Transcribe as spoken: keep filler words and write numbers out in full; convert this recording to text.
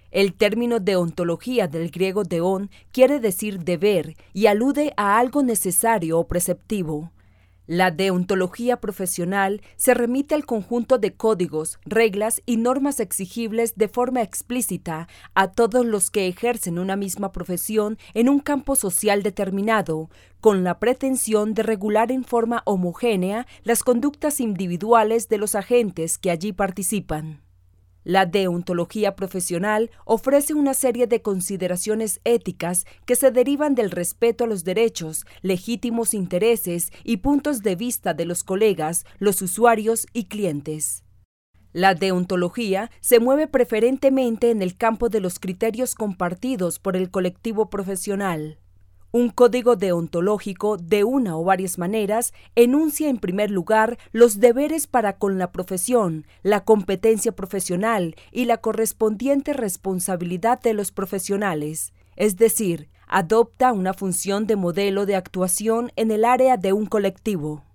El término deontología del griego deón quiere decir deber y alude a algo necesario o preceptivo. La deontología profesional se remite al conjunto de códigos, reglas y normas exigibles de forma explícita a todos los que ejercen una misma profesión en un campo social determinado, con la pretensión de regular en forma homogénea las conductas individuales de los agentes que allí participan. La deontología profesional ofrece una serie de consideraciones éticas que se derivan del respeto a los derechos, legítimos intereses y puntos de vista de los colegas, los usuarios y clientes. La deontología se mueve preferentemente en el campo de los criterios compartidos por el colectivo profesional. Un código deontológico, de una o varias maneras, enuncia en primer lugar los deberes para con la profesión, la competencia profesional y la correspondiente responsabilidad de los profesionales, es decir, adopta una función de modelo de actuación en el área de un colectivo.